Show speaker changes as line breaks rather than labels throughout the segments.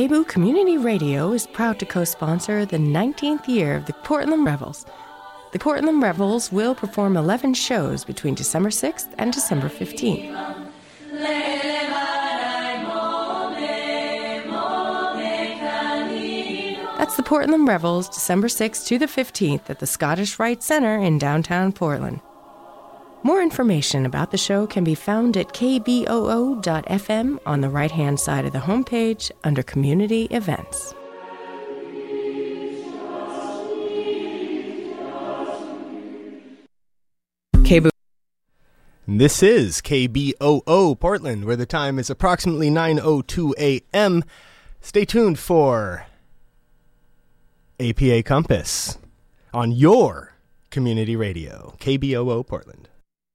KBOO Community Radio is proud to co-sponsor the 19th year of the Portland Revels. The Portland Revels will perform 11 shows between December 6th and December 15th. That's the Portland Revels, December 6th to the 15th at the Scottish Rite Center in downtown Portland. More information about the show can be found at kboo.fm on the right-hand side of the homepage under Community Events. KBOO.
This is KBOO Portland, where the time is approximately 9:02 a.m. Stay tuned for APA Compass on your community radio, KBOO Portland.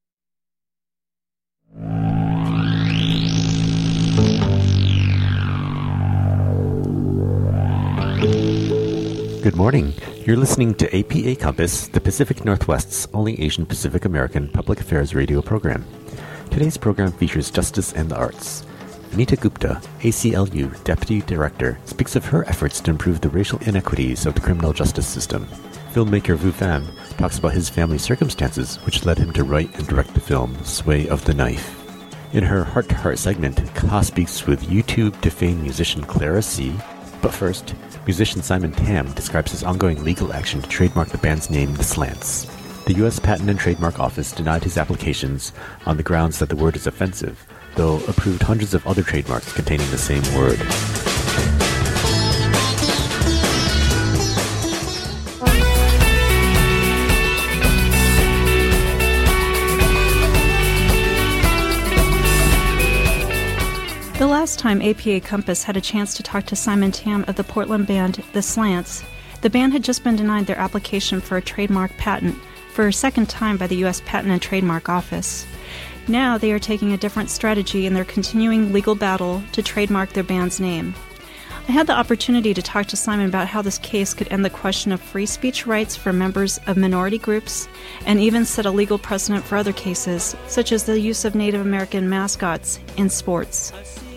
Good morning. You're listening to APA Compass, the Pacific Northwest's only Asian Pacific American public affairs radio program. Today's program features Justice and the Arts. Anita Gupta, ACLU Deputy Director, speaks of her efforts to improve the racial inequities of the criminal justice system. Filmmaker Vu Pham talks about his family circumstances which led him to write and direct the film Sway of the Knife. In her Heart to Heart segment, Ka speaks with YouTube to fame musician Clara C. But first, musician Simon Tam describes his ongoing legal action to trademark the band's name, The Slants. The U.S. Patent and Trademark Office denied his applications on the grounds that the word is offensive, though approved hundreds of other trademarks containing the same word.
The last time APA Compass had a chance to talk to Simon Tam of the Portland band The Slants, the band had just been denied their application for a trademark patent for a second time by the U.S. Patent and Trademark Office. Now they are taking a different strategy in their continuing legal battle to trademark their band's name. I had the opportunity to talk to Simon about how this case could end the question of free speech rights for members of minority groups and even set a legal precedent for other cases, such as the use of Native American mascots in sports.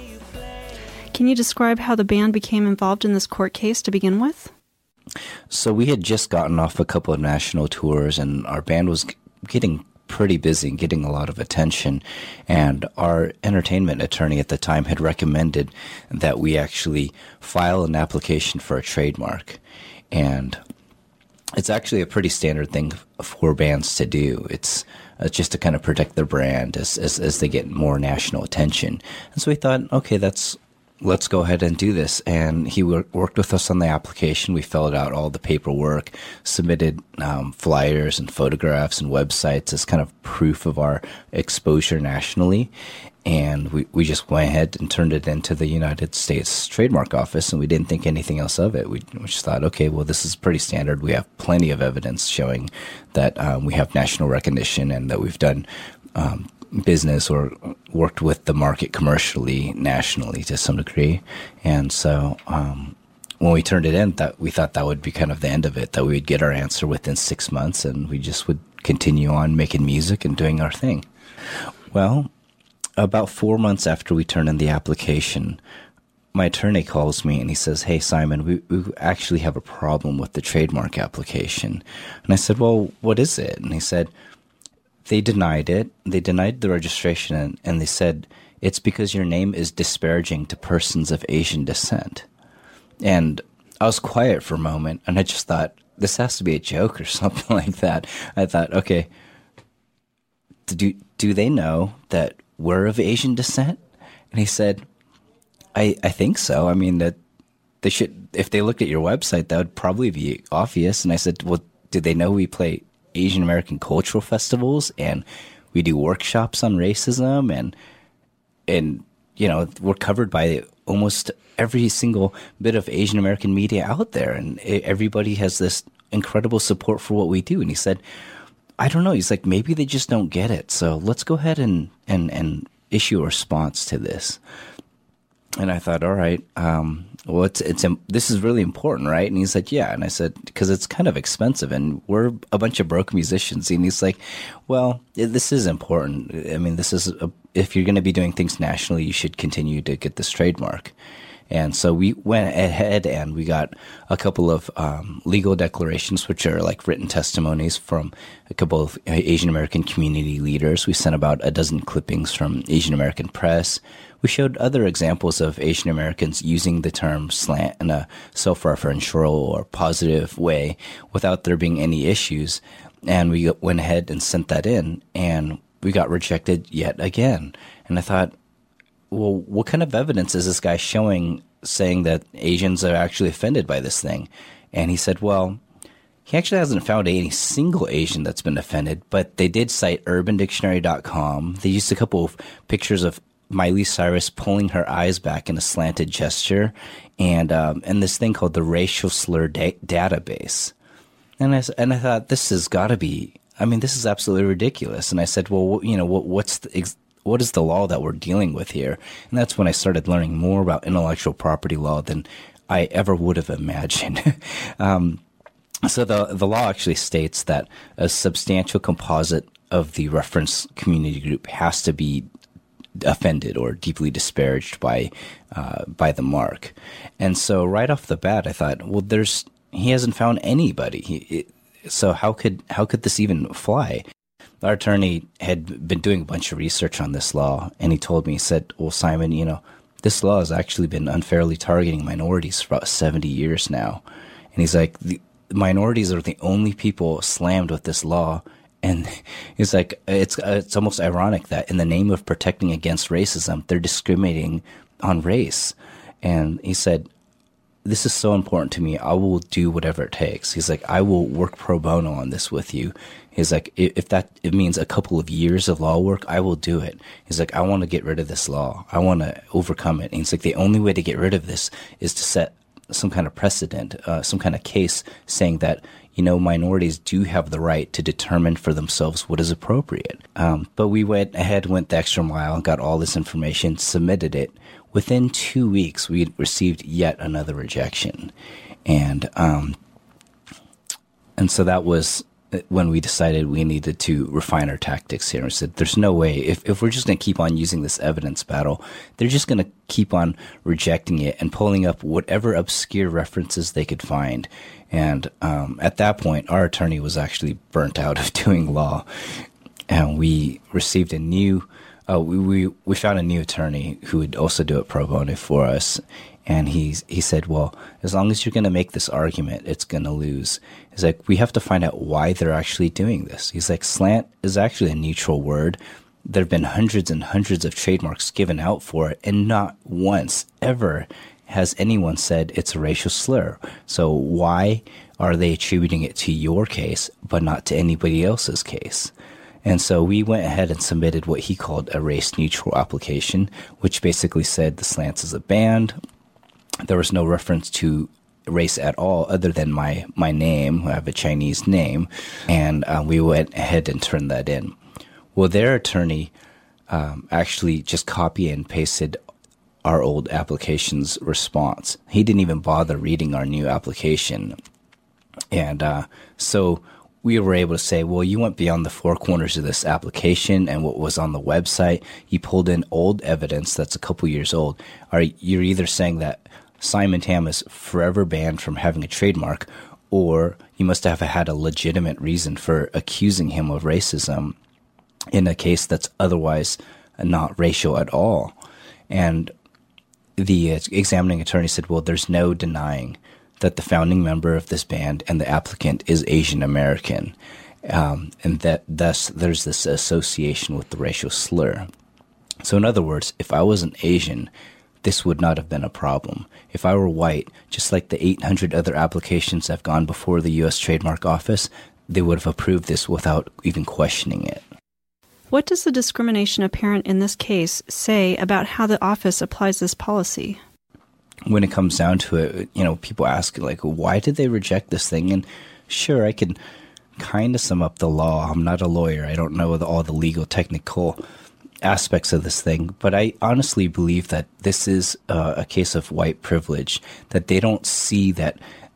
Can you describe how the band became involved in this court case to begin with?
So we had just gotten off a couple of national tours, and our band was getting pretty busy and getting a lot of attention. And our entertainment attorney at the time had recommended that we actually file an application for a trademark. And it's actually a pretty standard thing for bands to do. It's just to kind of protect their brand as they get more national attention. And so we thought, okay, let's go ahead and do this. And he worked with us on the application. We filled out all the paperwork, submitted flyers and photographs and websites as kind of proof of our exposure nationally. And we just went ahead and turned it into the United States Trademark Office, and we didn't think anything else of it. We just thought, okay, well, this is pretty standard. We have plenty of evidence showing that we have national recognition and that we've done business or worked with the market commercially, nationally to some degree. And so when we turned it in, we thought that would be kind of the end of it, that we would get our answer within 6 months and we just would continue on making music and doing our thing. Well, about 4 months after we turned in the application, my attorney calls me and he says, "Hey, Simon, we actually have a problem with the trademark application." And I said, "Well, what is it?" And he said, they denied it. They denied the registration, and they said, it's because your name is disparaging to persons of Asian descent. And I was quiet for a moment, and I just thought, this has to be a joke or something like that. I thought, okay, do they know that we're of Asian descent? And he said, I think so. I mean, that they should, if they looked at your website, that would probably be obvious. And I said, well, do they know we play Asian American cultural festivals and we do workshops on racism and you know, we're covered by almost every single bit of Asian American media out there, and everybody has this incredible support for what we do. And he said, I don't know. He's like, maybe they just don't get it. So let's go ahead and issue a response to this. And I thought, all right, well, this is really important, right? And he said, yeah. And I said, because it's kind of expensive and we're a bunch of broke musicians. And he's like, well, this is important. I mean, if you're going to be doing things nationally, you should continue to get this trademark. And so we went ahead and we got a couple of legal declarations, which are like written testimonies from a couple of Asian American community leaders. We sent about a dozen clippings from Asian American press. We showed other examples of Asian Americans using the term slant in a self-referential or positive way without there being any issues. And we went ahead and sent that in, and we got rejected yet again. And I thought, well, what kind of evidence is this guy showing, saying that Asians are actually offended by this thing? And he said, well, he actually hasn't found any single Asian that's been offended, but they did cite UrbanDictionary.com. They used a couple of pictures of Miley Cyrus pulling her eyes back in a slanted gesture, and this thing called the Racial Slur Database. And I thought, this has got to be, I mean, this is absolutely ridiculous. And I said, well, you know, what is the law that we're dealing with here? And that's when I started learning more about intellectual property law than I ever would have imagined. So the law actually states that a substantial composite of the reference community group has to be offended or deeply disparaged by the mark. And so right off the bat, I thought, well, he hasn't found anybody. So how could this even fly? Our attorney had been doing a bunch of research on this law, and he told me, he said, well, Simon, you know, this law has actually been unfairly targeting minorities for about 70 years now. And he's like, the minorities are the only people slammed with this law. And he's like, it's almost ironic that in the name of protecting against racism, they're discriminating on race. And he said, this is so important to me. I will do whatever it takes. He's like, I will work pro bono on this with you. He's like, if it means a couple of years of law work, I will do it. He's like, I want to get rid of this law. I want to overcome it. And he's like, the only way to get rid of this is to set some kind of precedent, some kind of case saying that, you know, minorities do have the right to determine for themselves what is appropriate. But we went the extra mile, got all this information, submitted it. Within 2 weeks, we received yet another rejection. And so that was when we decided we needed to refine our tactics here. We said, there's no way, if we're just going to keep on using this evidence battle, they're just going to keep on rejecting it and pulling up whatever obscure references they could find. And at that point, our attorney was actually burnt out of doing law. And we received a new, we found a new attorney who would also do it pro bono for us. And he said, well, as long as you're going to make this argument, it's going to lose. He's like, we have to find out why they're actually doing this. He's like, slant is actually a neutral word. There have been hundreds and hundreds of trademarks given out for it, and not once ever has anyone said it's a racial slur. So why are they attributing it to your case, but not to anybody else's case? And so we went ahead and submitted what he called a race-neutral application, which basically said the Slants is a band. There was no reference to race at all other than my name. I have a Chinese name. And we went ahead and turned that in. Well, their attorney actually just copied and pasted our old application's response. He didn't even bother reading our new application. And so we were able to say, well, you went beyond the four corners of this application and what was on the website. You pulled in old evidence that's a couple years old. You're either saying that Simon Tam is forever banned from having a trademark, or you must have had a legitimate reason for accusing him of racism in a case that's otherwise not racial at all. And the examining attorney said, well, there's no denying that the founding member of this band and the applicant is Asian American, and that thus there's this association with the racial slur. So in other words, if I wasn't Asian, this would not have been a problem. If I were white, just like the 800 other applications that have gone before the U.S. Trademark Office, they would have approved this without even questioning it.
What does the discrimination apparent in this case say about how the office applies this policy?
When it comes down to it, you know, people ask, like, why did they reject this thing? And sure, I can kind of sum up the law. I'm not a lawyer. I don't know all the legal technical aspects of this thing, but I honestly believe that this is a case of white privilege, that they don't see that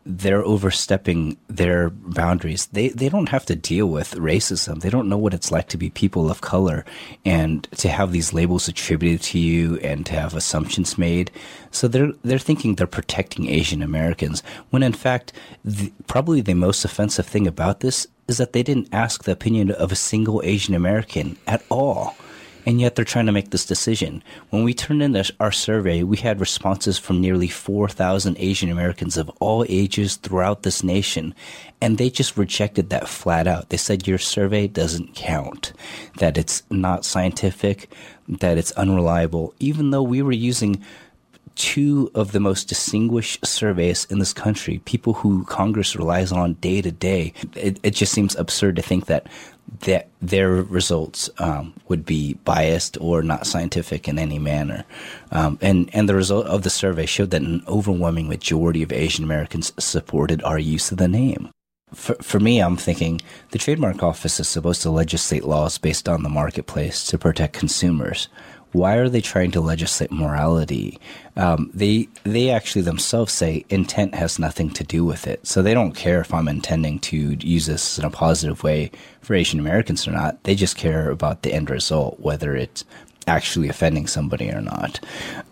they're overstepping their boundaries. They don't have to deal with racism. They don't know what it's like to be people of color and to have these labels attributed to you and to have assumptions made. So they're thinking they're protecting Asian Americans, when in fact, probably the most offensive thing about this is that they didn't ask the opinion of a single Asian American at all. And yet they're trying to make this decision. When we turned in our survey, we had responses from nearly 4,000 Asian Americans of all ages throughout this nation. And they just rejected that flat out. They said your survey doesn't count, that it's not scientific, that it's unreliable, even though we were using two of the most distinguished surveys in this country, people who Congress relies on day to day. It just seems absurd to think that their results would be biased or not scientific in any manner. And the result of the survey showed that an overwhelming majority of Asian Americans supported our use of the name. For me, I'm thinking the Trademark Office is supposed to legislate laws based on the marketplace to protect consumers. Why are they trying to legislate morality? They actually themselves say intent has nothing to do with it. So they don't care if I'm intending to use this in a positive way for Asian Americans or not. They just care about the end result, whether it's actually offending somebody or not.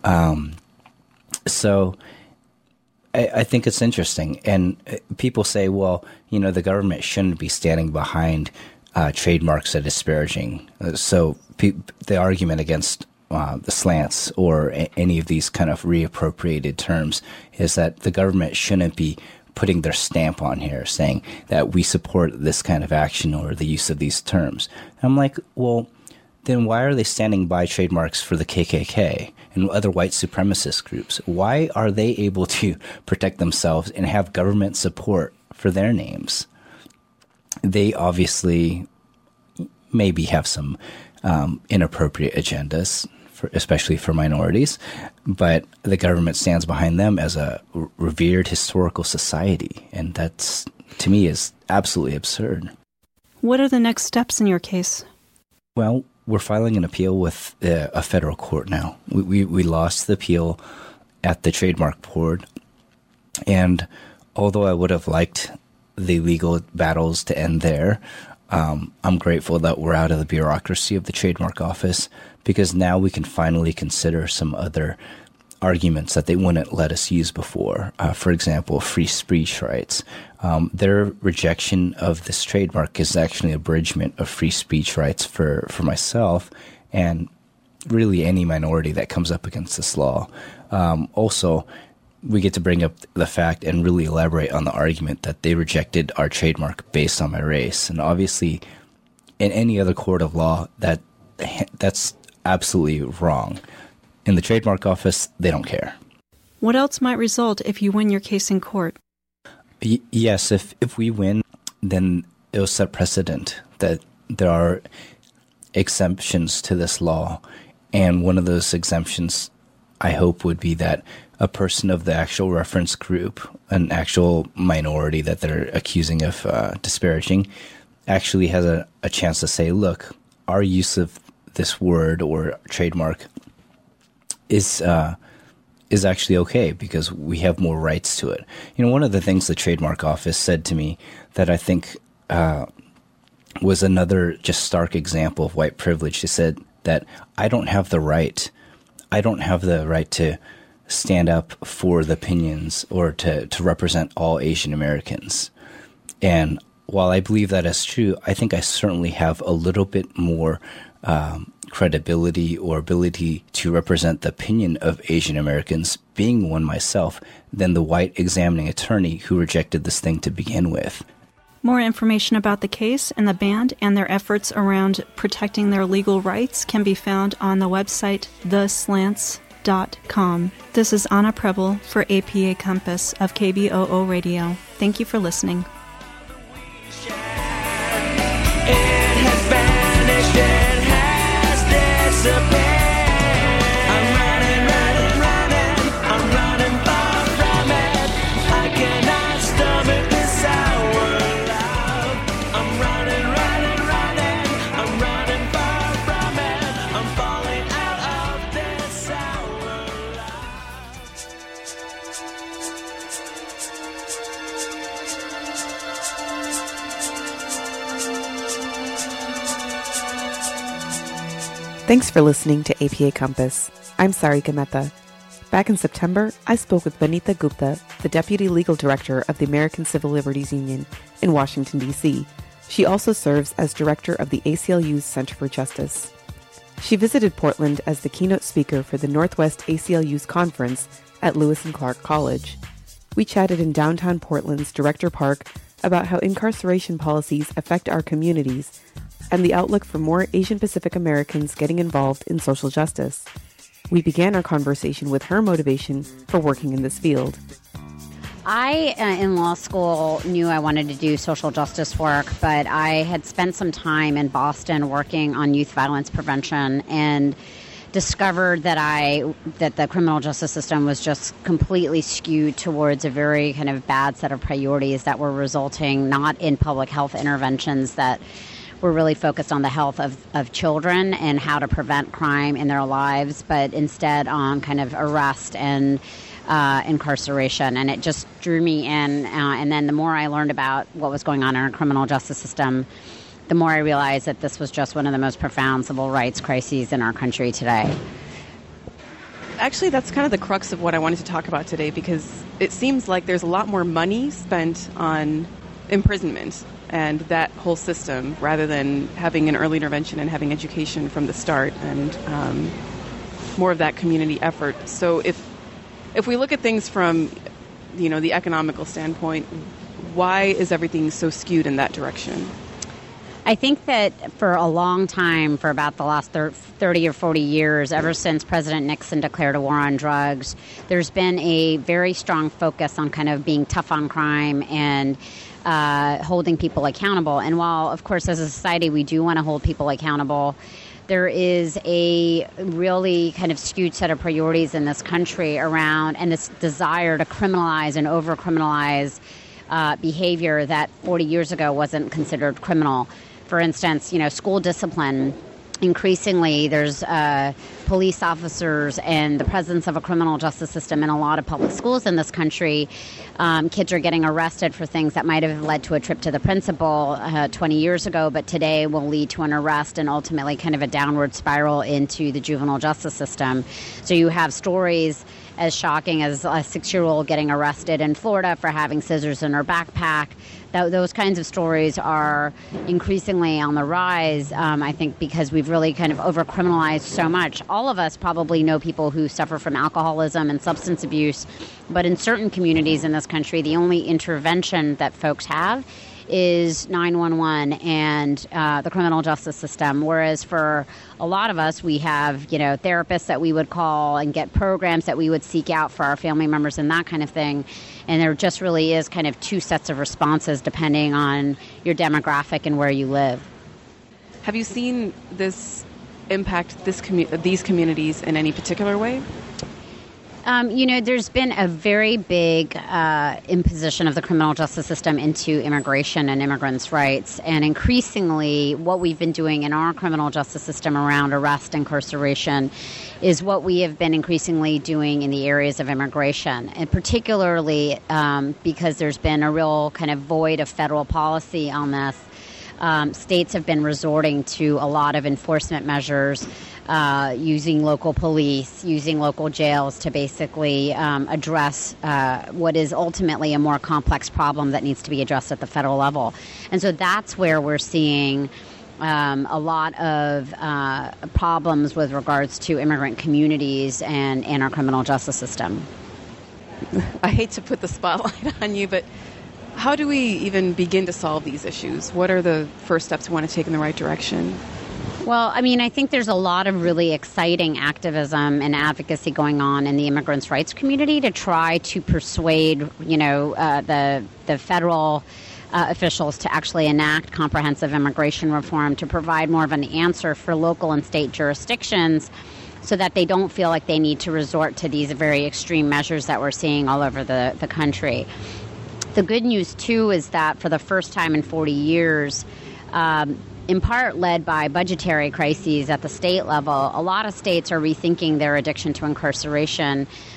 So I think it's interesting. And people say, well, the government shouldn't be standing behind trademarks that are disparaging. So the argument against the slants or any of these kind of reappropriated terms is that the government shouldn't be putting their stamp on here saying that we support this kind of action or the use of these terms. And I'm like, well, then why are they standing by trademarks for the KKK and other white supremacist groups? Why are they able to protect themselves and have government support for their names? They obviously maybe have some inappropriate agendas, especially for minorities, but the government stands behind them as a revered historical society, and that's, to me, is absolutely absurd.
What are the next steps in your case?
Well, we're filing an appeal with a federal court now. We lost the appeal at the Trademark Board, and although I would have liked the legal battles to end there, I'm grateful that we're out of the bureaucracy of the Trademark Office, because now we can finally consider some other arguments that they wouldn't let us use before. For example, free speech rights. Their rejection of this trademark is actually an abridgment of free speech rights for myself and really any minority that comes up against this law. Also, we get to bring up the fact and really elaborate on the argument that they rejected our trademark based on my race. And obviously, in any other court of law, that's absolutely wrong. In the Trademark Office, they don't care.
What else might result if you win your case in court?
Yes, if we win, then it will set precedent that there are exemptions to this law. And one of those exemptions, I hope, would be that a person of the actual reference group, an actual minority that they're accusing of disparaging, actually has a chance to say, look, our use of this word or trademark is actually okay because we have more rights to it. One of the things the Trademark Office said to me that I think was another just stark example of white privilege. They said that I don't have the right to stand up for the opinions or to represent all Asian Americans. And while I believe that is true, I think I certainly have a little bit more credibility or ability to represent the opinion of Asian Americans, being one myself, than the white examining attorney who rejected this thing to begin with.
More information about the case and the band and their efforts around protecting their legal rights can be found on the website theslants.com. This is Anna Preble for APA Compass of KBOO Radio. Thank you for listening.
Thanks for listening to APA Compass. I'm Sarika Mehta. Back in September, I spoke with Vanita Gupta, the Deputy Legal Director of the American Civil Liberties Union in Washington, D.C. She also serves as Director of the ACLU's Center for Justice. She visited Portland as the keynote speaker for the Northwest ACLU's conference at Lewis and Clark College. We chatted in downtown Portland's Director Park about how incarceration policies affect our communities and the outlook for more Asian Pacific Americans getting involved in social justice. We began our conversation with her motivation for working in this field.
I, in law school, knew I wanted to do social justice work, but I had spent some time in Boston working on youth violence prevention and discovered that the criminal justice system was just completely skewed towards a very kind of bad set of priorities that were resulting not in public health interventions that were really focused on the health of children and how to prevent crime in their lives, but instead on kind of arrest and incarceration. And it just drew me in. And then the more I learned about what was going on in our criminal justice system, the more I realized that this was just one of the most profound civil rights crises in our country today.
Actually, that's kind of the crux of what I wanted to talk about today, because it seems like there's a lot more money spent on imprisonment and that whole system rather than having an early intervention and having education from the start and more of that community effort. So if we look at things from, the economical standpoint, why is everything so skewed in that direction?
I think that for a long time, for about the last 30 or 40 years, ever since President Nixon declared a war on drugs, there's been a very strong focus on kind of being tough on crime and holding people accountable. And while, of course, as a society, we do want to hold people accountable, there is a really kind of skewed set of priorities in this country around, and this desire to criminalize and over-criminalize behavior that 40 years ago wasn't considered criminal. For instance, school discipline. Increasingly, there's police officers and the presence of a criminal justice system in a lot of public schools in this country. Kids are getting arrested for things that might have led to a trip to the principal 20 years ago, but today will lead to an arrest and ultimately kind of a downward spiral into the juvenile justice system. So you have stories as shocking as a 6-year-old getting arrested in Florida for having scissors in her backpack. Those kinds of stories are increasingly on the rise, I think, because we've really kind of over-criminalized so much. All of us probably know people who suffer from alcoholism and substance abuse, but in certain communities in this country, the only intervention that folks have is 911 and the criminal justice system, whereas for a lot of us, we have, therapists that we would call and get programs that we would seek out for our family members and that kind of thing. And there just really is kind of two sets of responses depending on your demographic and where you live.
Have you seen this impact these communities in any particular way?
There's been a very big imposition of the criminal justice system into immigration and immigrants' rights. And increasingly, what we've been doing in our criminal justice system around arrest, incarceration, is what we have been increasingly doing in the areas of immigration. And particularly because there's been a real kind of void of federal policy on this, states have been resorting to a lot of enforcement measures, using local police, using local jails to basically address what is ultimately a more complex problem that needs to be addressed at the federal level. And so that's where we're seeing a lot of problems with regards to immigrant communities and our criminal justice system.
I hate to put the spotlight on you, but how do we even begin to solve these issues? What are the first steps we want to take in the right direction?
Well, I think there's a lot of really exciting activism and advocacy going on in the immigrants' rights community to try to persuade, the federal officials to actually enact comprehensive immigration reform to provide more of an answer for local and state jurisdictions so that they don't feel like they need to resort to these very extreme measures that we're seeing all over the country. The good news, too, is that for the first time in 40 years, in part led by budgetary crises at the state level, a lot of states are rethinking their addiction to incarceration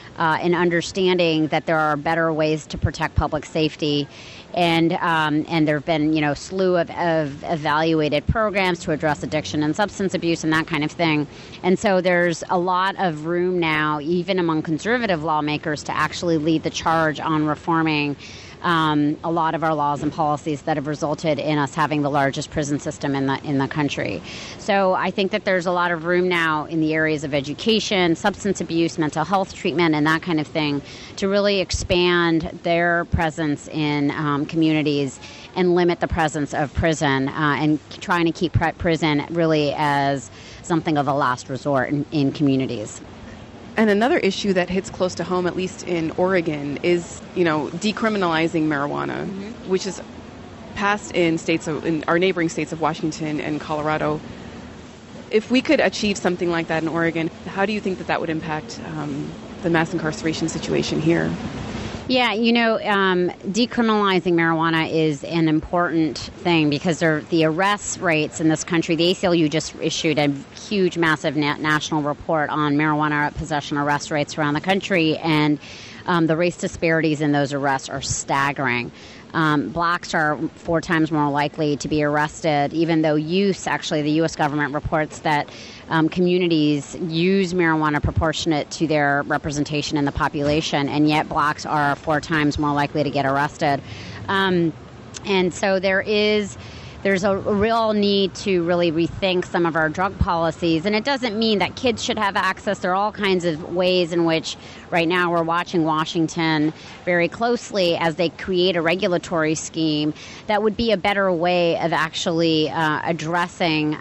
and understanding that there are better ways to protect public safety. And there have been, a slew of evaluated programs to address addiction and substance abuse and that kind of thing. And so there's a lot of room now, even among conservative lawmakers, to actually lead the charge on reforming a lot of our laws and policies that have resulted in us having the largest prison system in the country. So I think that there's a lot of room now in the areas of education, substance abuse, mental health treatment, and that kind of thing to really expand their presence in communities and limit the presence of prison and trying to keep prison really as something of a last resort in communities.
And another issue that hits close to home, at least in Oregon, is, decriminalizing marijuana, which is passed in our neighboring states of Washington and Colorado. If we could achieve something like that in Oregon, how do you think that would impact the mass incarceration situation here?
Yeah, decriminalizing marijuana is an important thing because the arrest rates in this country. The ACLU just issued a huge, massive national report on marijuana possession arrest rates around the country, and the race disparities in those arrests are staggering. Blacks are 4 times more likely to be arrested, even though the U.S. government reports that communities use marijuana proportionate to their representation in the population, and yet blacks are 4 times more likely to get arrested. And so there's a real need to really rethink some of our drug policies. And it doesn't mean that kids should have access. There are all kinds of ways in which right now we're watching Washington very closely as they create a regulatory scheme that would be a better way of actually addressing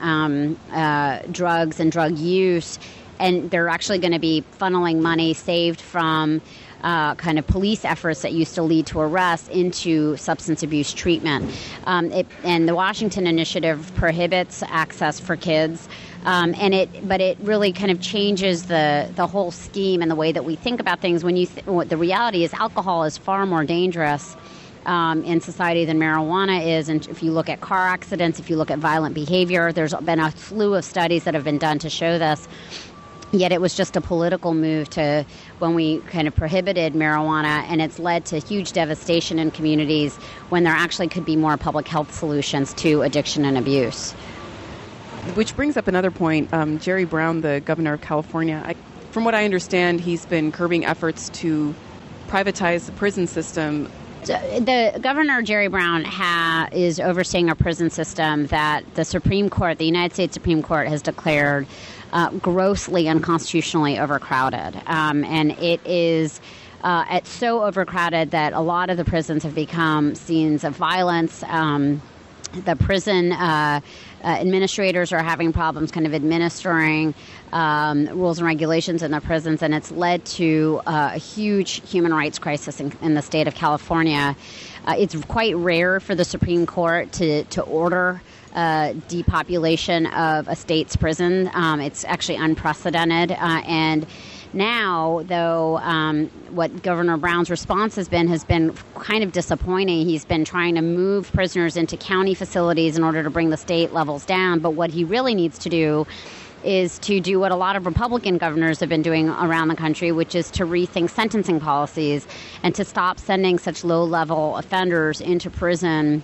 drugs and drug use. And they're actually going to be funneling money saved from kind of police efforts that used to lead to arrests into substance abuse treatment. And the Washington Initiative prohibits access for kids, but it really kind of changes the whole scheme and the way that we think about things. When the reality is alcohol is far more dangerous in society than marijuana is. And if you look at car accidents, if you look at violent behavior, there's been a slew of studies that have been done to show this. Yet it was just a political move when we kind of prohibited marijuana, and it's led to huge devastation in communities when there actually could be more public health solutions to addiction and abuse.
Which brings up another point. Jerry Brown, the governor of California, from what I understand, he's been curbing efforts to privatize the prison system.
The governor, Jerry Brown, is overseeing a prison system that the United States Supreme Court has declared grossly unconstitutionally overcrowded. And it is it's so overcrowded that a lot of the prisons have become scenes of violence. The prison administrators are having problems kind of administering rules and regulations in the prisons, and it's led to a huge human rights crisis in the state of California. It's quite rare for the Supreme Court to order depopulation of a state's prison. It's actually unprecedented. And now, though, what Governor Brown's response has been kind of disappointing. He's been trying to move prisoners into county facilities in order to bring the state levels down. But what he really needs to do is to do what a lot of Republican governors have been doing around the country, which is to rethink sentencing policies and to stop sending such low-level offenders into prison,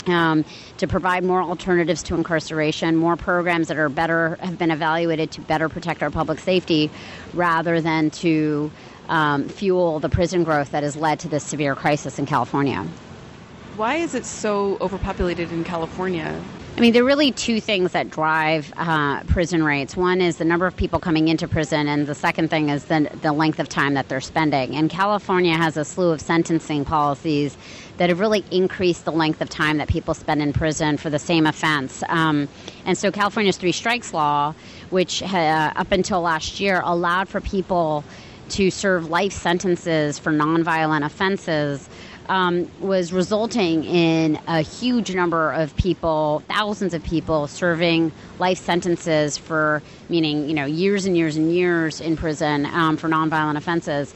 to provide more alternatives to incarceration, more programs that have been evaluated to better protect our public safety, rather than to fuel the prison growth that has led to this severe crisis in California.
Why is it so overpopulated in California?
I mean, there are really 2 things that drive prison rates. One is the number of people coming into prison, and the second thing is the length of time that they're spending. And California has a slew of sentencing policies that have really increased the length of time that people spend in prison for the same offense. And so California's 3 strikes law, which up until last year allowed for people to serve life sentences for nonviolent offenses, was resulting in a huge number of people, thousands of people, serving life sentences for, years and years and years in prison for nonviolent offenses.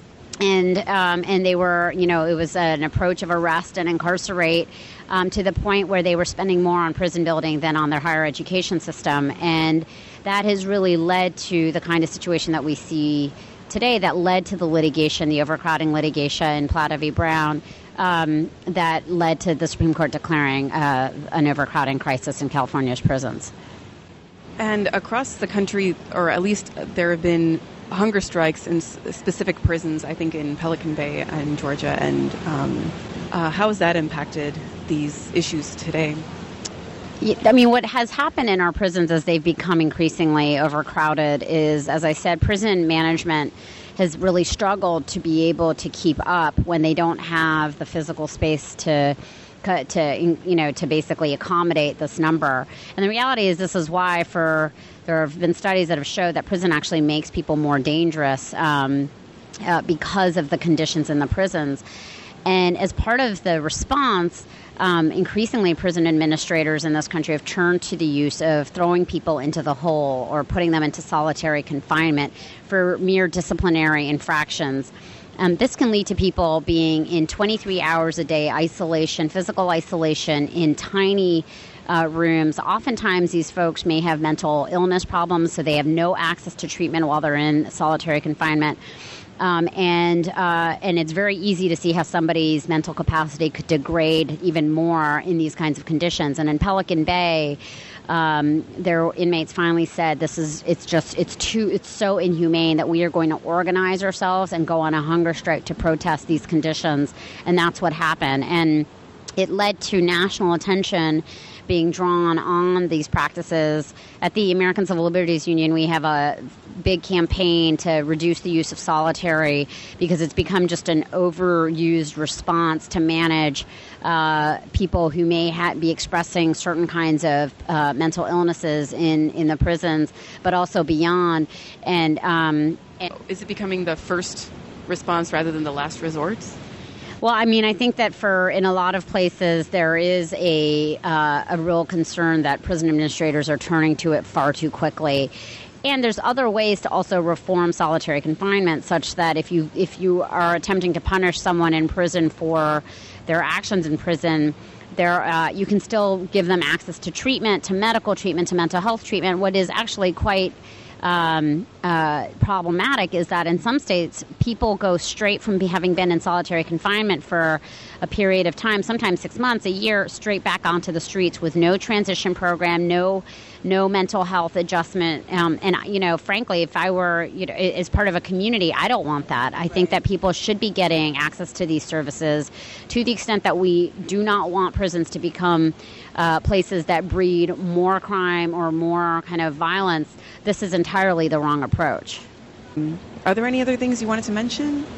And they were, it was an approach of arrest and incarcerate to the point where they were spending more on prison building than on their higher education system. And that has really led to the kind of situation that we see today that led to the litigation, the overcrowding litigation, Plata v. Brown, that led to the Supreme Court declaring an overcrowding crisis in California's prisons.
And across the country, or at least there have been hunger strikes in specific prisons, I think in Pelican Bay and Georgia. And how has that impacted these issues today?
I mean, what has happened in our prisons as they've become increasingly overcrowded is, as I said, prison management has really struggled to be able to keep up when they don't have the physical space to basically accommodate this number. And the reality is this is why there have been studies that have showed that prison actually makes people more dangerous because of the conditions in the prisons. And as part of the response, increasingly prison administrators in this country have turned to the use of throwing people into the hole or putting them into solitary confinement for mere disciplinary infractions. This can lead to people being in 23 hours a day isolation, physical isolation in tiny rooms. Oftentimes these folks may have mental illness problems, so they have no access to treatment while they're in solitary confinement. And it's very easy to see how somebody's mental capacity could degrade even more in these kinds of conditions. And in Pelican Bay, their inmates finally said, it's so inhumane that we are going to organize ourselves and go on a hunger strike to protest these conditions. And that's what happened. And it led to national attention being drawn on these practices. At the American Civil Liberties Union, we have a big campaign to reduce the use of solitary because it's become just an overused response to manage people who may be expressing certain kinds of mental illnesses in the prisons, but also beyond. And
is it becoming the first response rather than the last resort?
Well, I mean, I think that in a lot of places there is a real concern that prison administrators are turning to it far too quickly. And there's other ways to also reform solitary confinement, such that if you are attempting to punish someone in prison for their actions in prison, you can still give them access to treatment, to medical treatment, to mental health treatment. What is actually quite problematic is that in some states, people go straight from having been in solitary confinement for a period of time, sometimes 6 months, a year, straight back onto the streets with no transition program, no mental health adjustment. And, frankly, if I were, as part of a community, I don't want that. I think that people should be getting access to these services to the extent that we do not want prisons to become places that breed more crime or more kind of violence. This is entirely the wrong approach.
Are there any other things you wanted to mention?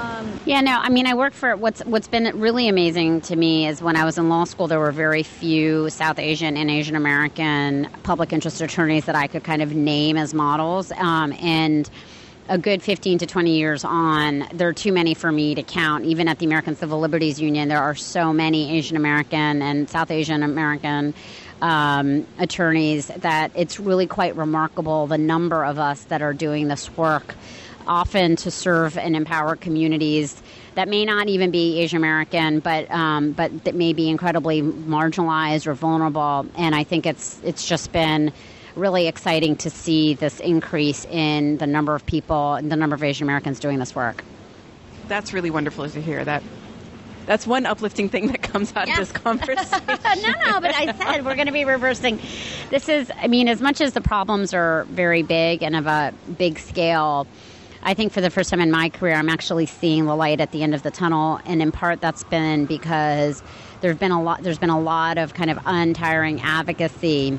I work for what's been really amazing to me is when I was in law school, there were very few South Asian and Asian American public interest attorneys that I could kind of name as models. And a good 15 to 20 years on, there are too many for me to count. Even at the American Civil Liberties Union, there are so many Asian American and South Asian American attorneys that it's really quite remarkable the number of us that are doing this work, often to serve and empower communities that may not even be Asian American, but that may be incredibly marginalized or vulnerable. And I think it's just been really exciting to see this increase in the number of people and the number of Asian Americans doing this work.
That's really wonderful to hear. That's one uplifting thing that comes out of this conversation.
No, but I said we're going to be reversing. This is, as much as the problems are very big and of a big scale, I think for the first time in my career, I'm actually seeing the light at the end of the tunnel. And in part, that's been because there's been a lot of kind of untiring advocacy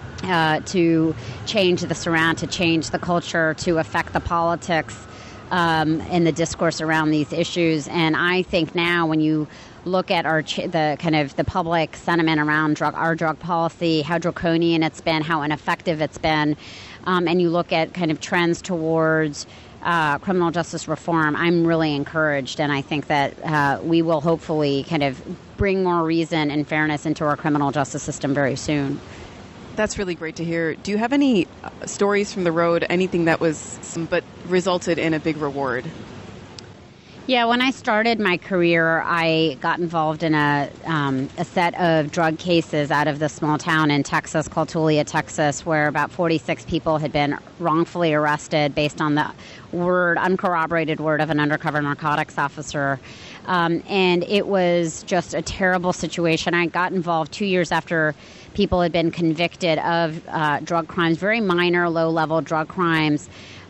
to change the surround, to change the culture, to affect the politics and the discourse around these issues. And I think now when you look at the public sentiment around our drug policy, how draconian it's been, how ineffective it's been, and you look at kind of trends towards criminal justice reform, I'm really encouraged. And I think that we will hopefully kind of bring more reason and fairness into our criminal justice system very soon.
That's really great to hear. Do you have any stories from the road, anything that was but resulted in a big reward?
Yeah, when I started my career, I got involved in a set of drug cases out of the small town in Texas called Tulia, Texas, where about 46 people had been wrongfully arrested based on the uncorroborated word of an undercover narcotics officer. And it was just a terrible situation. I got involved 2 years after people had been convicted of drug crimes, very minor, low-level drug crimes.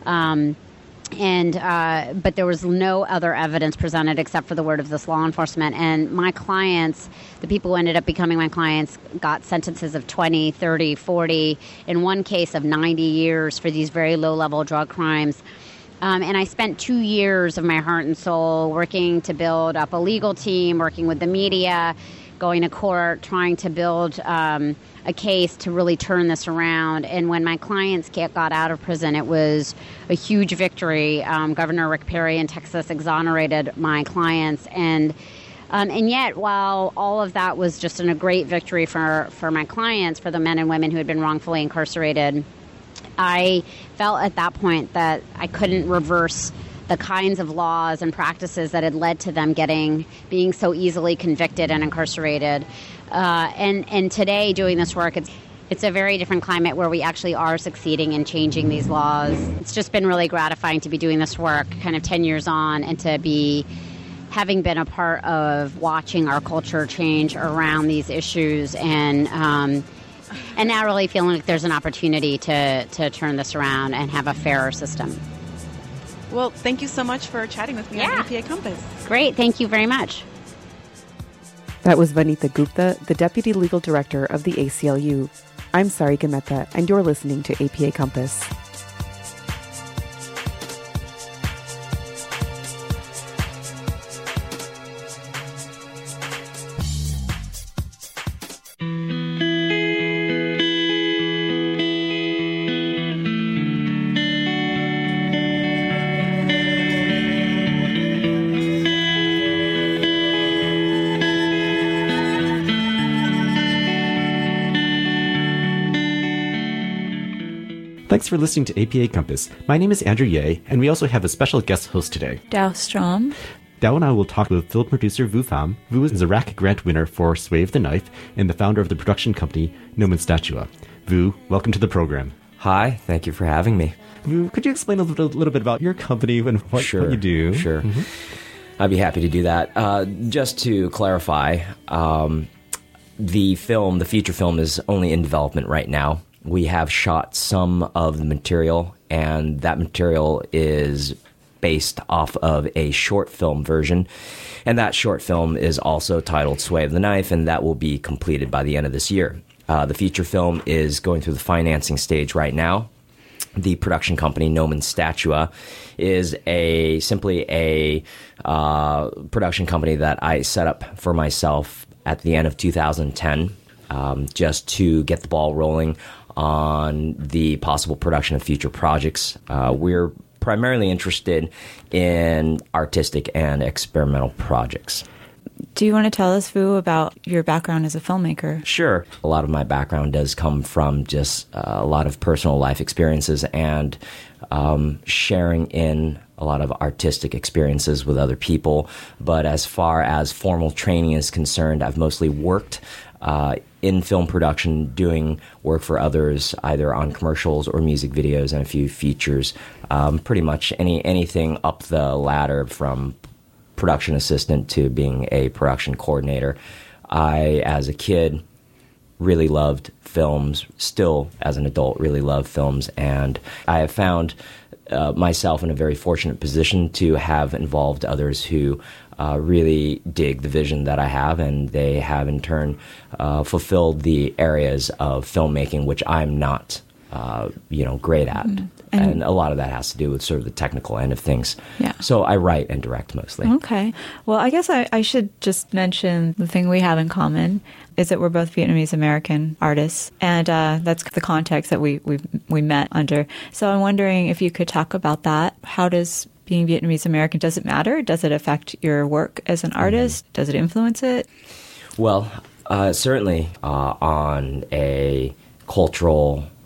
But there was no other evidence presented except for the word of this law enforcement. And my clients, the people who ended up becoming my clients, got sentences of 20, 30, 40, in one case of 90 years for these very low-level drug crimes. And I spent 2 years of my heart and soul working to build up a legal team, working with the media, going to court, trying to build a case to really turn this around. And when my clients got out of prison, it was a huge victory. Governor Rick Perry in Texas exonerated my clients. And yet, while all of that was just a great victory for my clients, for the men and women who had been wrongfully incarcerated, I felt at that point that I couldn't reverse the kinds of laws and practices that had led to them being so easily convicted and incarcerated. And today, doing this work, it's a very different climate where we actually are succeeding in changing these laws. It's just been really gratifying to be doing this work kind of 10 years on and to be having been a part of watching our culture change around these issues and now really feeling like there's an opportunity to turn this around and have a fairer system.
Well, thank you so much for chatting with me on APA Compass.
Great. Thank you very much.
That was Vanitha Gupta, the Deputy Legal Director of the ACLU. I'm Sarika Mehta, and you're listening to APA Compass.
Thanks for listening to APA Compass. My name is Andrew Ye, and we also have a special guest host today.
Dao Strom.
Dao and I will talk with film producer Vu Pham. Vu is a RAC grant winner for Sway of the Knife and the founder of the production company Nomen Statua. Vu, welcome to the program.
Hi, thank you for having me.
Vu, could you explain a little bit about your company and what you do?
Sure. Mm-hmm. I'd be happy to do that. Just to clarify, the feature film is only in development right now. We have shot some of the material, and that material is based off of a short film version. And that short film is also titled Sway of the Knife, and that will be completed by the end of this year. The feature film is going through the financing stage right now. The production company, Nomen Statua, is simply a production company that I set up for myself at the end of 2010, just to get the ball rolling on the possible production of future projects. We're primarily interested in artistic and experimental projects.
Do you want to tell us, Vu, about your background as a filmmaker?
Sure. A lot of my background does come from just a lot of personal life experiences and sharing in a lot of artistic experiences with other people. But as far as formal training is concerned, I've mostly worked in film production, doing work for others, either on commercials or music videos and a few features. Pretty much anything up the ladder from production assistant to being a production coordinator. I, as a kid, really loved films. Still, as an adult, really love films. And I have found myself in a very fortunate position to have involved others who really dig the vision that I have, and they have in turn fulfilled the areas of filmmaking which I'm not, great at. And a lot of that has to do with sort of the technical end of things.
Yeah.
So I write and direct mostly.
Okay. Well, I guess I should just mention the thing we have in common is that we're both Vietnamese American artists, and that's the context that we met under. So I'm wondering if you could talk about that. How does being Vietnamese American, does it matter? Does it affect your work as an artist? Does it influence it?
Well, certainly on a cultural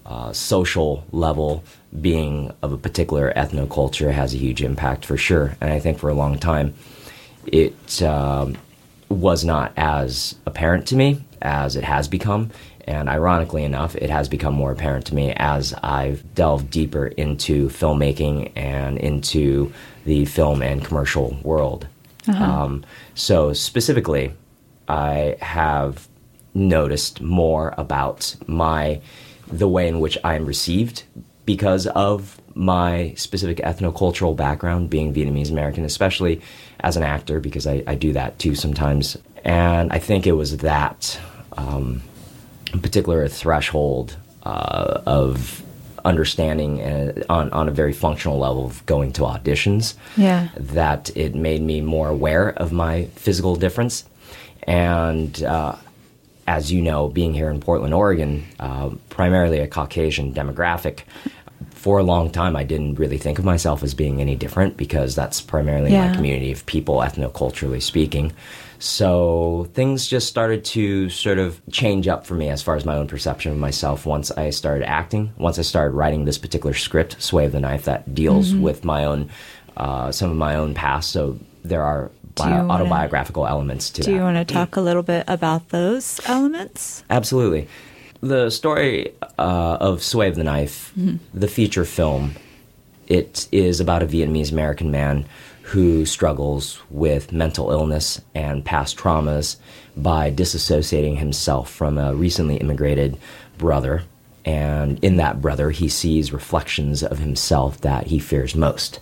social level, being of a particular ethnoculture has a huge impact for sure. And I think for a long time, it was not as apparent to me as it has become. And ironically enough, it has become more apparent to me as I've delved deeper into filmmaking and into the film and commercial world. So specifically, I have noticed more about the way in which I am received because of my specific ethnocultural background, being Vietnamese American, especially as an actor, because I do that too sometimes. And I think it was that particular threshold of understanding on a very functional level of going to auditions, that it made me more aware of my physical difference. And as you know, being here in Portland, Oregon, primarily a Caucasian demographic, for a long time I didn't really think of myself as being any different because that's primarily my community of people, ethnoculturally speaking. So things just started to sort of change up for me as far as my own perception of myself once I started acting, once I started writing this particular script, Sway of the Knife, that deals with my own, some of my own past. So there are autobiographical elements to that.
Do you want to talk a little bit about those elements?
Absolutely. The story of Sway of the Knife, the feature film, it is about a Vietnamese American man who struggles with mental illness and past traumas by disassociating himself from a recently immigrated brother. And in that brother, he sees reflections of himself that he fears most.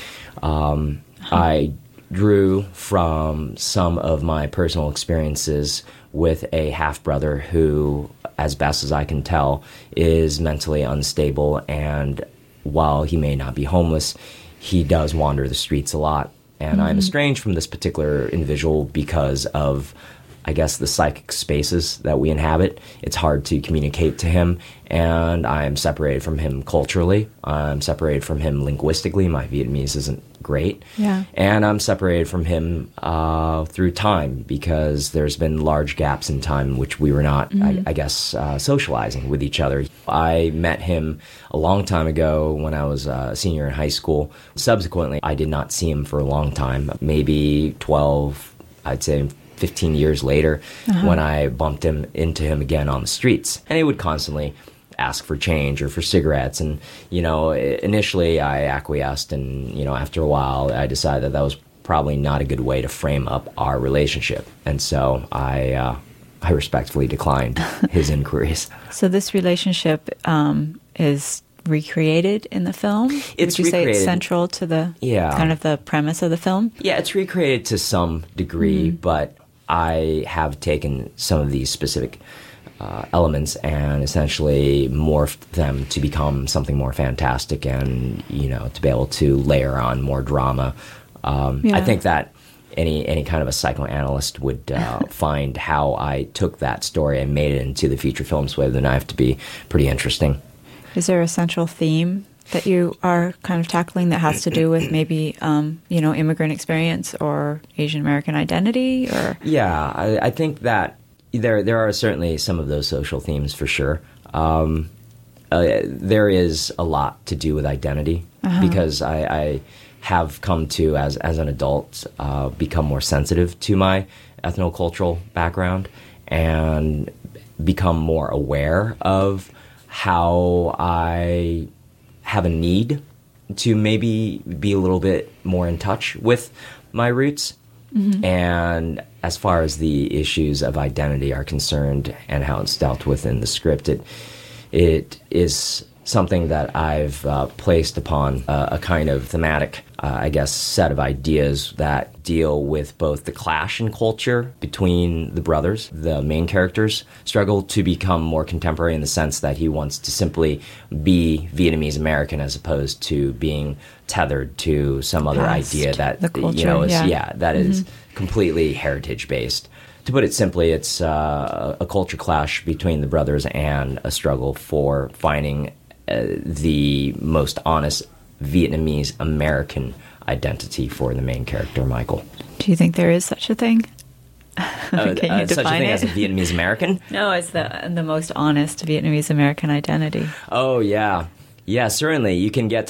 I drew from some of my personal experiences with a half-brother who, as best as I can tell, is mentally unstable, and while he may not be homeless, he does wander the streets a lot. And I'm estranged from this particular individual because of, I guess, the psychic spaces that we inhabit. It's hard to communicate to him, and I'm separated from him culturally. I'm separated from him linguistically. My Vietnamese isn't great. And I'm separated from him through time because there's been large gaps in time in which we were not, I guess, socializing with each other. I met him a long time ago when I was a senior in high school. Subsequently, I did not see him for a long time, maybe 12, I'd say 15 years later, when I bumped into him again on the streets. And he would constantly ask for change or for cigarettes. And, initially I acquiesced, and, after a while I decided that was probably not a good way to frame up our relationship. And so I respectfully declined his inquiries.
So this relationship is recreated in the film?
It's
Would you
recreated.
say it's central to the kind of the premise of the film?
Yeah, it's recreated to some degree, but I have taken some of these specific elements and essentially morphed them to become something more fantastic and, to be able to layer on more drama. I think that any kind of a psychoanalyst would find how I took that story and made it into the feature film Sway of the Knife to be pretty interesting.
Is there a central theme that you are kind of tackling that has to do with maybe, immigrant experience or Asian American identity? Or
yeah, I think that there are certainly some of those social themes for sure. There is a lot to do with identity because I have come to, as an adult, become more sensitive to my ethnocultural background and become more aware of how I have a need to maybe be a little bit more in touch with my roots. And as far as the issues of identity are concerned and how it's dealt with in the script, it is something that I've placed upon a kind of thematic, set of ideas that deal with both the clash in culture between the brothers. The main characters struggle to become more contemporary in the sense that he wants to simply be Vietnamese American as opposed to being tethered to some other idea that
the culture,
is completely heritage based. To put it simply, it's a culture clash between the brothers and a struggle for finding the most honest Vietnamese American identity for the main character, Michael.
do you think there is such a thing? Can you define
such a thing
it?
as a Vietnamese American?
No, it's the most honest Vietnamese American identity.
Oh, yeah. Yeah, certainly. You can get to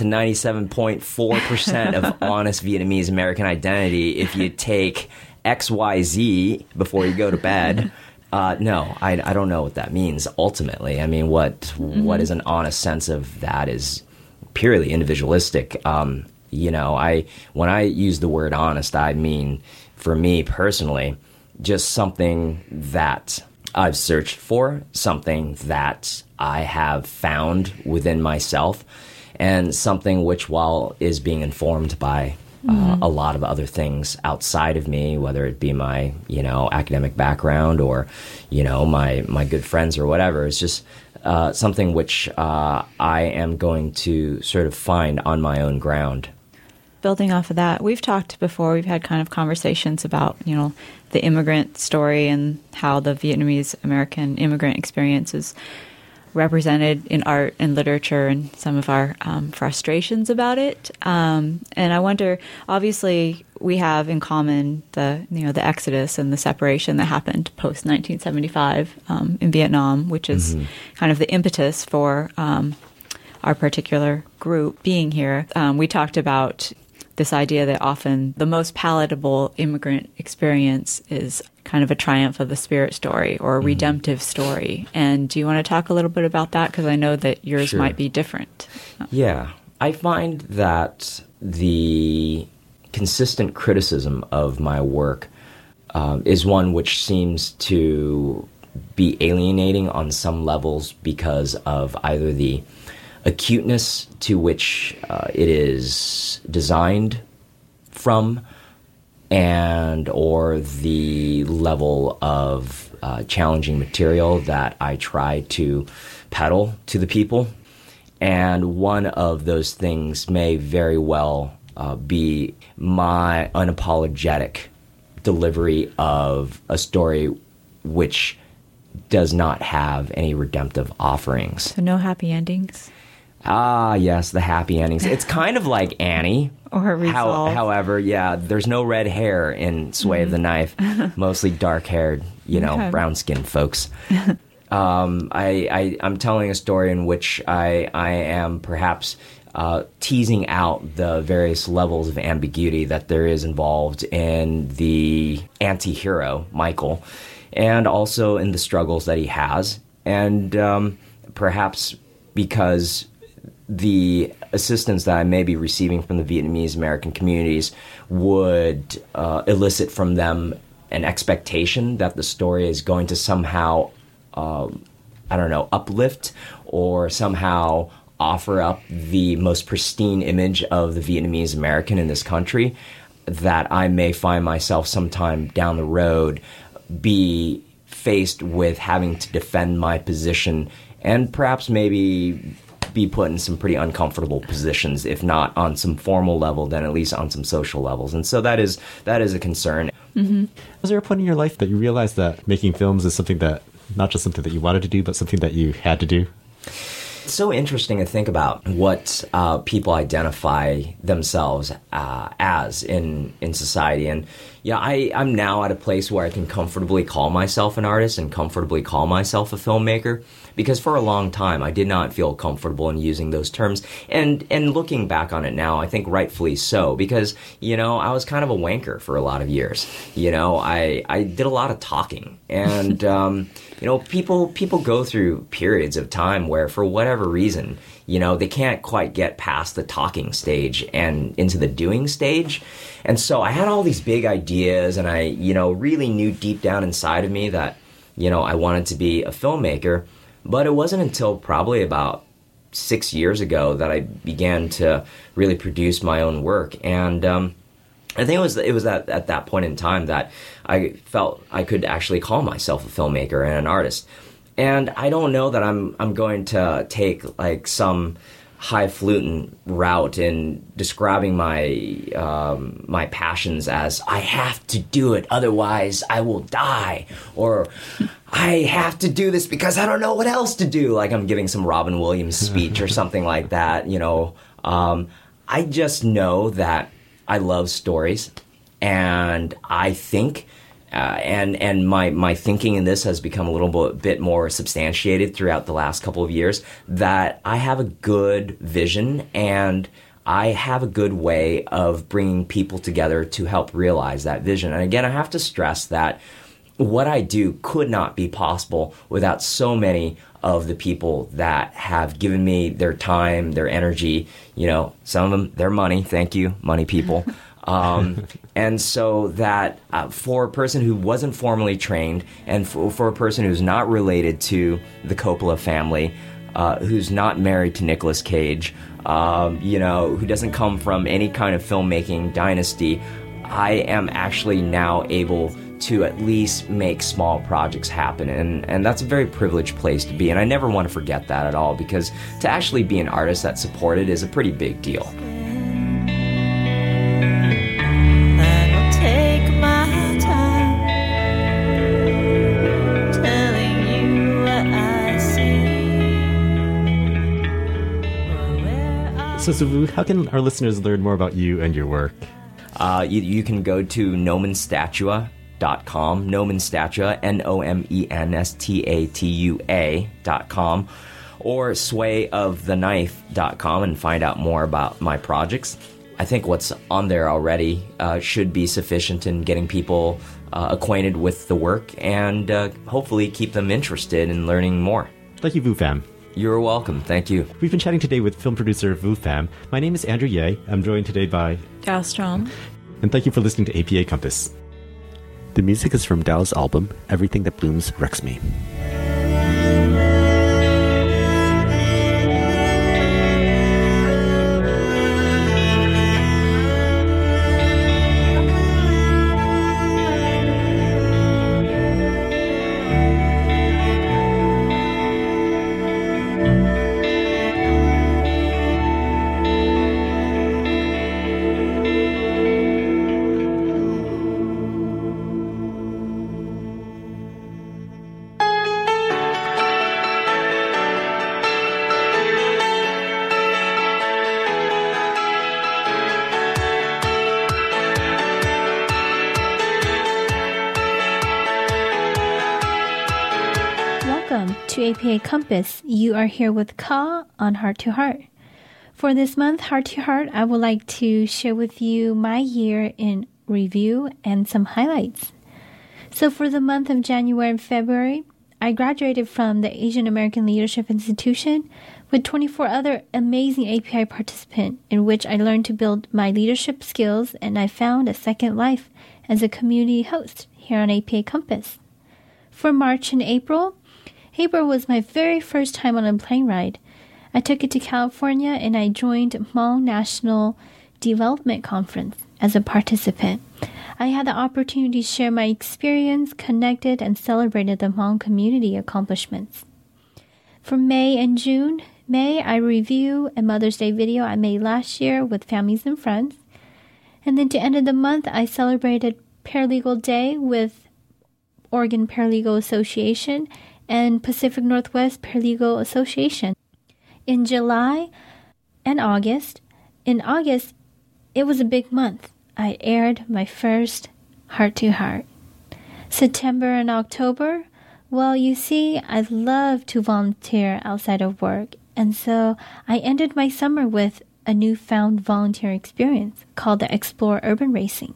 97.4% of honest Vietnamese American identity if you take XYZ before you go to bed. No, I don't know what that means ultimately. I mean, what is an honest sense of that is purely individualistic. When I use the word honest, I mean, for me personally, just something that I've searched for, something that I have found within myself, and something which, while is being informed by a lot of other things outside of me, whether it be my, academic background or, my good friends or whatever, it's just something which I am going to sort of find on my own ground.
Building off of that, we've talked before, we've had kind of conversations about, the immigrant story and how the Vietnamese American immigrant experience is represented in art and literature and some of our frustrations about it. And I wonder, obviously, we have in common the exodus and the separation that happened post 1975 in Vietnam, which is kind of the impetus for our particular group being here. We talked about this idea that often the most palatable immigrant experience is kind of a triumph of the spirit story or a redemptive story. And do you want to talk a little bit about that? Because I know that yours might be different.
Yeah. I find that the consistent criticism of my work is one which seems to be alienating on some levels because of either the acuteness to which it is designed from, and or the level of challenging material that I try to peddle to the people. And one of those things may very well be my unapologetic delivery of a story which does not have any redemptive offerings.
So no happy endings?
Ah, yes, the happy endings. It's kind of like Annie.
Or Resolve.
However, yeah, there's no red hair in Sway of the Knife. Mostly dark-haired, brown-skinned folks. I'm telling a story in which I am perhaps teasing out the various levels of ambiguity that there is involved in the anti-hero, Michael, and also in the struggles that he has. And perhaps because the assistance that I may be receiving from the Vietnamese American communities would elicit from them an expectation that the story is going to somehow, uplift or somehow offer up the most pristine image of the Vietnamese American in this country, that I may find myself sometime down the road be faced with having to defend my position and perhaps maybe be put in some pretty uncomfortable positions, if not on some formal level, then at least on some social levels. And so that is a concern.
Was there a point in your life that you realized that making films is something that, not just something that you wanted to do, but something that you had to do?
It's so interesting to think about what people identify themselves as in society. And yeah, I'm now at a place where I can comfortably call myself an artist and comfortably call myself a filmmaker, because for a long time I did not feel comfortable in using those terms. And looking back on it now, I think rightfully so, because, I was kind of a wanker for a lot of years. I did a lot of talking. And, people go through periods of time where, for whatever reason, they can't quite get past the talking stage and into the doing stage. And so I had all these big ideas, and I, really knew deep down inside of me that, I wanted to be a filmmaker. But it wasn't until probably about 6 years ago that I began to really produce my own work. And I think it was at that point in time that I felt I could actually call myself a filmmaker and an artist. And I don't know that I'm going to take like some highfalutin route in describing my passions as I have to do it, otherwise I will die, or I have to do this because I don't know what else to do, like I'm giving some Robin Williams speech or something like that. I just know that I love stories, and I think and my thinking in this has become a little bit more substantiated throughout the last couple of years, that I have a good vision and I have a good way of bringing people together to help realize that vision. And again, I have to stress that what I do could not be possible without so many of the people that have given me their time, their energy, some of them, their money. Thank you, money people. And so that for a person who wasn't formally trained and for a person who's not related to the Coppola family, who's not married to Nicolas Cage, who doesn't come from any kind of filmmaking dynasty, I am actually now able to at least make small projects happen. And that's a very privileged place to be. And I never want to forget that at all, because to actually be an artist that's supported is a pretty big deal.
So, Vu, how can our listeners learn more about you and your work?
You can go to nomenstatua.com, Nomenstatua, NOMENSTATUA.com, or swayoftheknife.com and find out more about my projects. I think what's on there already should be sufficient in getting people acquainted with the work and hopefully keep them interested in learning more.
Thank you, Vu Pham.
You're welcome. Thank you.
We've been chatting today with film producer Vu Pham. My name is Andrew Ye. I'm joined today by
Dao Strom.
And thank you for listening to APA Compass. The music is from Dao's album, Everything That Blooms Wrecks Me.
To APA Compass, you are here with Ka on Heart to Heart. For this month, Heart to Heart, I would like to share with you my year in review and some highlights. So for the month of January and February, I graduated from the Asian American Leadership Institution with 24 other amazing API participants, in which I learned to build my leadership skills, and I found a second life as a community host here on APA Compass. For March and April was my very first time on a plane ride. I took it to California and I joined Hmong National Development Conference as a participant. I had the opportunity to share my experience, connected, and celebrated the Hmong community accomplishments. For May and June, I review a Mother's Day video I made last year with families and friends. And then to end of the month, I celebrated Paralegal Day with Oregon Paralegal Association and Pacific Northwest Paralegal Association. In July and August, it was a big month. I aired my first Heart to Heart. September and October, well, you see, I love to volunteer outside of work, and so I ended my summer with a newfound volunteer experience called the Explore Urban Racing.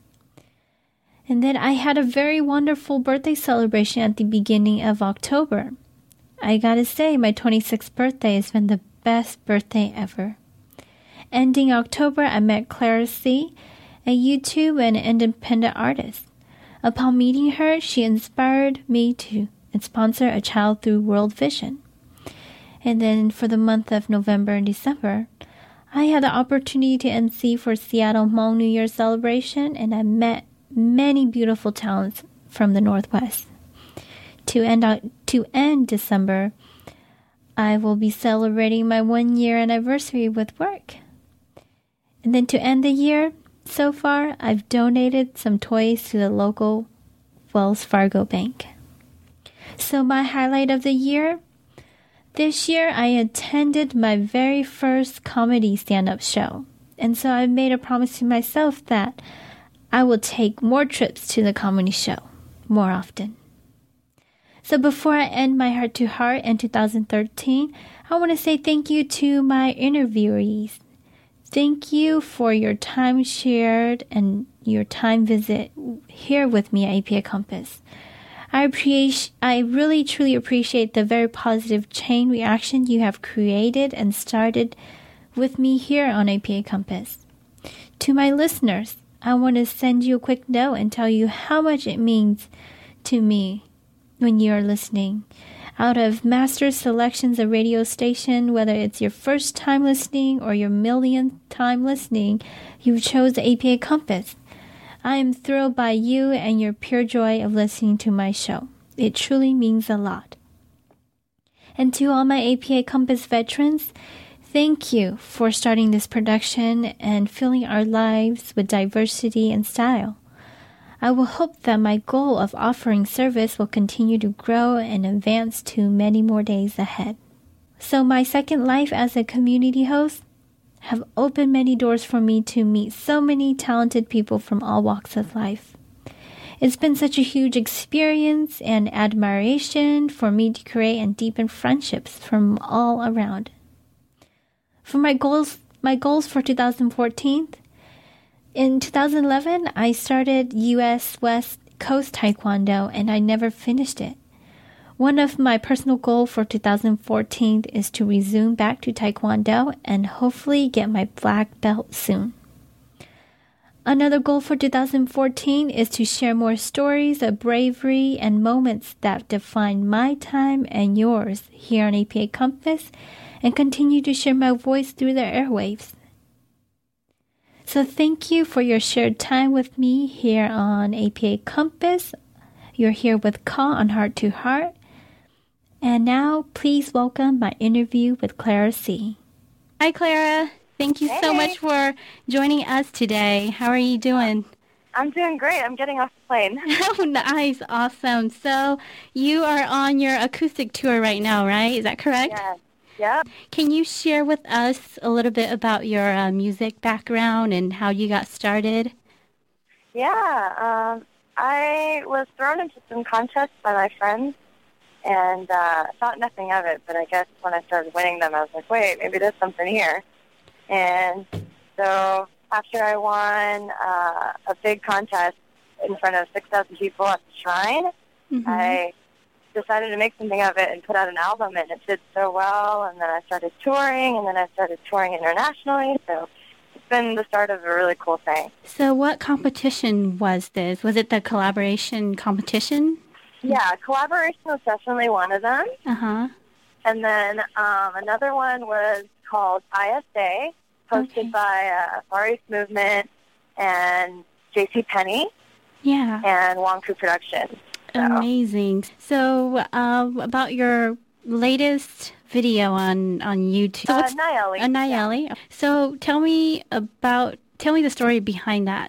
And then I had a very wonderful birthday celebration at the beginning of October. I gotta say, my 26th birthday has been the best birthday ever. Ending October, I met Clara C., a YouTube and independent artist. Upon meeting her, she inspired me to sponsor a child through World Vision. And then for the month of November and December, I had the opportunity to MC for Seattle Hmong New Year celebration, and I met many beautiful talents from the Northwest. To end December, I will be celebrating my 1-year anniversary with work. And then to end the year, so far, I've donated some toys to the local Wells Fargo Bank. So my highlight of the year, this year I attended my very first comedy stand-up show. And so I made a promise to myself that I will take more trips to the comedy show more often. So before I end my Heart to Heart in 2013, I want to say thank you to my interviewees. Thank you for your time shared and your time visit here with me at APA Compass. I really truly appreciate the very positive chain reaction you have created and started with me here on APA Compass. To my listeners, I want to send you a quick note and tell you how much it means to me when you are listening. Out of master selections of radio station, whether it's your first time listening or your millionth time listening, you chose the APA Compass. I am thrilled by you and your pure joy of listening to my show. It truly means a lot. And to all my APA Compass veterans, thank you for starting this production and filling our lives with diversity and style. I will hope that my goal of offering service will continue to grow and advance to many more days ahead. So my second life as a community host have opened many doors for me to meet so many talented people from all walks of life. It's been such a huge experience and admiration for me to create and deepen friendships from all around. For my goals for 2014, in 2011, I started U.S. West Coast Taekwondo, and I never finished it. One of my personal goals for 2014 is to resume back to Taekwondo and hopefully get my black belt soon. Another goal for 2014 is to share more stories of bravery and moments that define my time and yours here on APA Compass and continue to share my voice through the airwaves. So thank you for your shared time with me here on APA Compass. You're here with Ka on Heart to Heart. And now, please welcome my interview with Clara C.
Hi, Clara. Thank you so much for joining us today. How are you doing?
I'm doing great. I'm getting off the plane.
Oh, nice. Awesome. So you are on your acoustic tour right now, right? Is that correct?
Yes. Yep.
Can you share with us a little bit about your music background and how you got started?
Yeah. I was thrown into some contests by my friends and thought nothing of it. But I guess when I started winning them, I was like, wait, maybe there's something here. And so after I won a big contest in front of 6,000 people at the Shrine, I decided to make something of it and put out an album, and it did so well. And then I started touring, and then I started touring internationally. So it's been the start of a really cool thing.
So what competition was this? Was it the collaboration competition?
Yeah, collaboration was definitely one of them.
Uh-huh.
And then another one was called ISA, hosted by Far East Movement and JCPenney.
Yeah.
And Wonku Productions. So.
Amazing. So about your latest video on YouTube. So
Nayeli.
Nayeli. Yeah. So tell me the story behind that.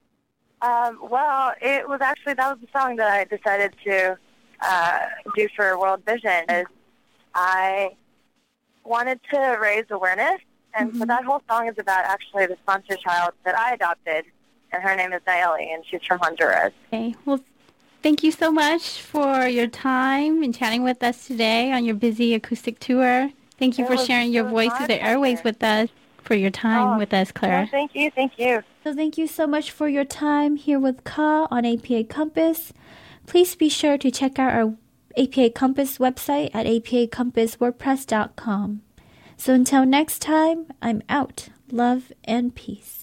Well, that was the song that I decided to do for World Vision. Is I wanted to raise awareness, and so that whole song is about actually the sponsor child that I adopted, and her name is Nayeli, and she's from Honduras.
Okay. Well, thank you so much for your time and chatting with us today on your busy acoustic tour. Thank you for sharing your voice through the airways with us, for your time with us, Clara.
Well, thank you.
So thank you so much for your time here with Ka on APA Compass. Please be sure to check out our APA Compass website at apacompasswordpress.com. So until next time, I'm out. Love and peace.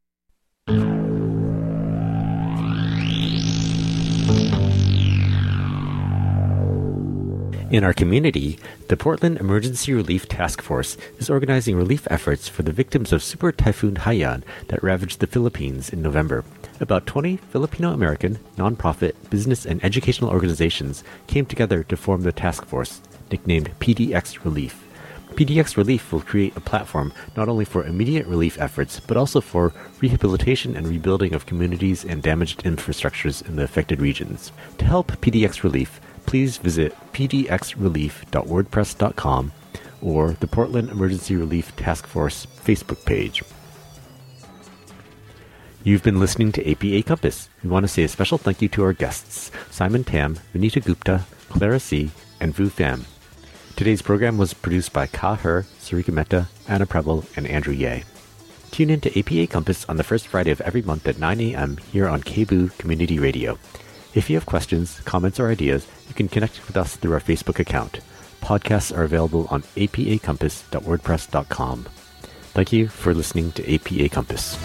In our community, the Portland Emergency Relief Task Force is organizing relief efforts for the victims of Super Typhoon Haiyan that ravaged the Philippines in November. About 20 Filipino-American, nonprofit, business, and educational organizations came together to form the task force, nicknamed PDX Relief. PDX Relief will create a platform not only for immediate relief efforts, but also for rehabilitation and rebuilding of communities and damaged infrastructures in the affected regions. To help PDX Relief, please visit pdxrelief.wordpress.com or the Portland Emergency Relief Task Force Facebook page. You've been listening to APA Compass. We want to say a special thank you to our guests, Simon Tam, Vinita Gupta, Clara C., and Vu Pham. Today's program was produced by Ka Her, Sarika Mehta, Anna Preble, and Andrew Ye. Tune in to APA Compass on the first Friday of every month at 9 a.m. here on KBOO Community Radio. If you have questions, comments, or ideas, you can connect with us through our Facebook account. Podcasts are available on apacompass.wordpress.com. Thank you for listening to APA Compass.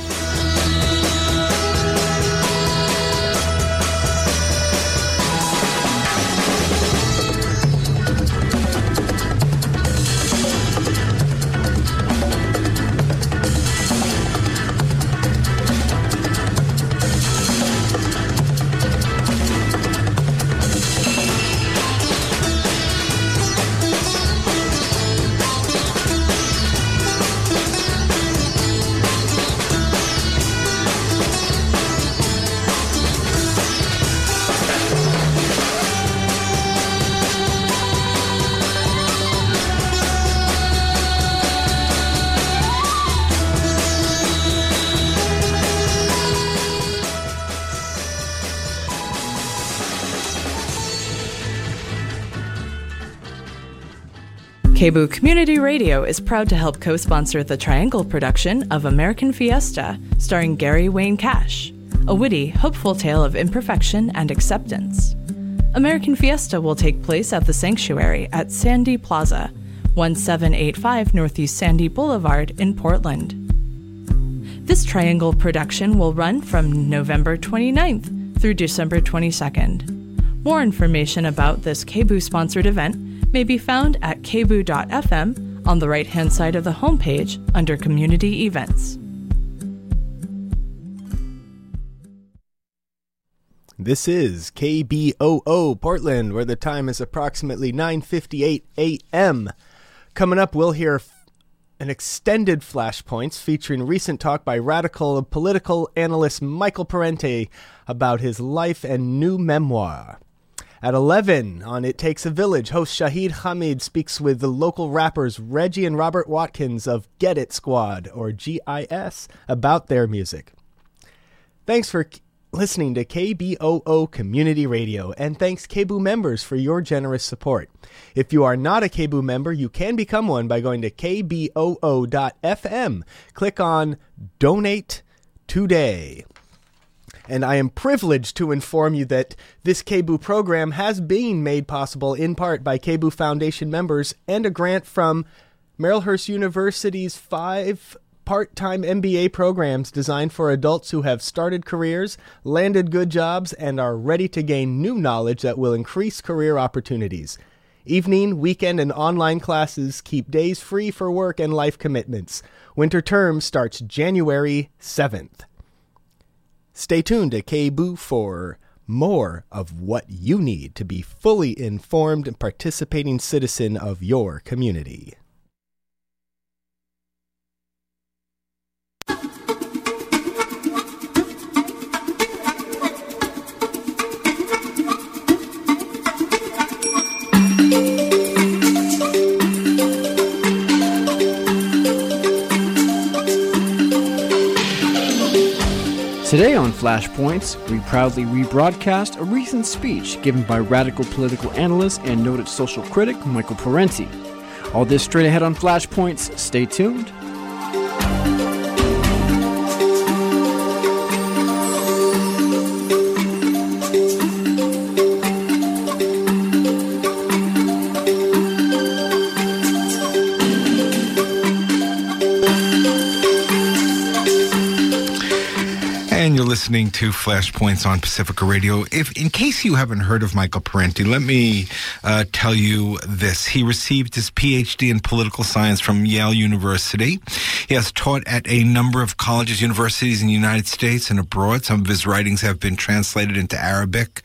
KBOO Community Radio is proud to help co-sponsor the Triangle production of American Fiesta, starring Gary Wayne Cash, a witty, hopeful tale of imperfection and acceptance. American Fiesta will take place at the Sanctuary at Sandy Plaza, 1785 Northeast Sandy Boulevard in Portland. This Triangle production will run from November 29th through December 22nd. More information about this KBOO-sponsored event may be found at kboo.fm on the right-hand side of the homepage under Community Events.
This is KBOO Portland, where the time is approximately 9:58 a.m. Coming up, we'll hear an extended Flashpoints featuring recent talk by radical political analyst Michael Parenti about his life and new memoir. At 11, on It Takes a Village, host Shahid Hamid speaks with the local rappers Reggie and Robert Watkins of Get It Squad, or GIS, about their music. Thanks for listening to KBOO Community Radio, and thanks KBOO members for your generous support. If you are not a KBOO member, you can become one by going to kboo.fm. Click on Donate Today. And I am privileged to inform you that this KBOO program has been made possible in part by KBOO Foundation members and a grant from Marylhurst University's 5 part-time MBA programs designed for adults who have started careers, landed good jobs, and are ready to gain new knowledge that will increase career opportunities. Evening, weekend, and online classes keep days free for work and life commitments. Winter term starts January 7th. Stay tuned to KBOO for more of what you need to be fully informed and participating citizen of your community.
Today on Flashpoints, we proudly rebroadcast a recent speech given by radical political analyst and noted social critic Michael Parenti. All this straight ahead on Flashpoints. Stay tuned.
Listening to Flashpoints on Pacifica Radio. In case you haven't heard of Michael Parenti, let me tell you this. He received his PhD in political science from Yale University. He has taught at a number of colleges, universities in the United States and abroad. Some of his writings have been translated into Arabic,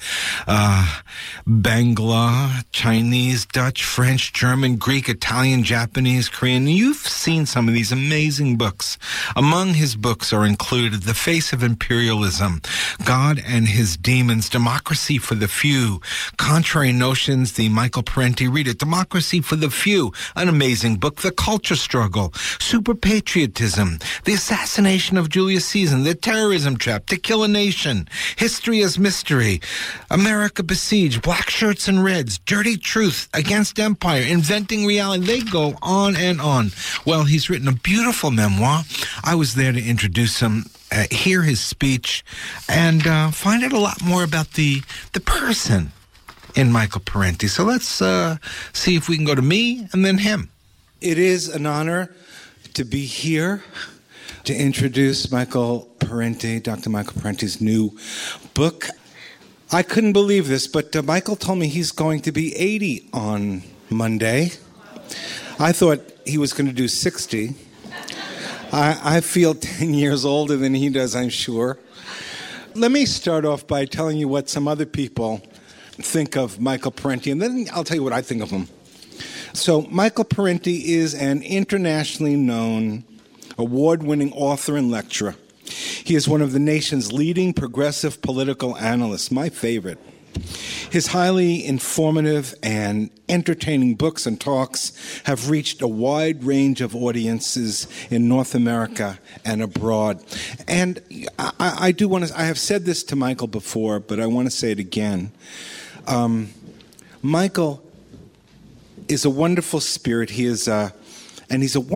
Bangla, Chinese, Dutch, French, German, Greek, Italian, Japanese, Korean. You've seen some of these amazing books. Among his books are included The Face of Imperialism, Liberalism, God and His Demons, Democracy for the Few, Contrary Notions, the Michael Parenti. Read it. Democracy for the Few, an amazing book. The Culture Struggle, Super Patriotism, The Assassination of Julius Caesar, The Terrorism Trap, To Kill a Nation, History as Mystery, America Besieged, Black Shirts and Reds, Dirty Truth, Against Empire, Inventing Reality. They go on and on. Well, he's written a beautiful memoir. I was there to introduce him, hear his speech, and find out a lot more about the person in Michael Parenti. So let's see if we can go to me and then him.
It is an honor to be here to introduce Michael Parenti, Dr. Michael Parenti's new book. I couldn't believe this, but Michael told me he's going to be 80 on Monday. I thought he was going to do 60. I feel 10 years older than he does, I'm sure. Let me start off by telling you what some other people think of Michael Parenti, and then I'll tell you what I think of him. So Michael Parenti is an internationally known, award-winning author and lecturer. He is one of the nation's leading progressive political analysts, my favorite. His highly informative and entertaining books and talks have reached a wide range of audiences in North America and abroad. And I do want to, I have said this to Michael before, but I want to say it again. Michael is a wonderful spirit. He is, and he's a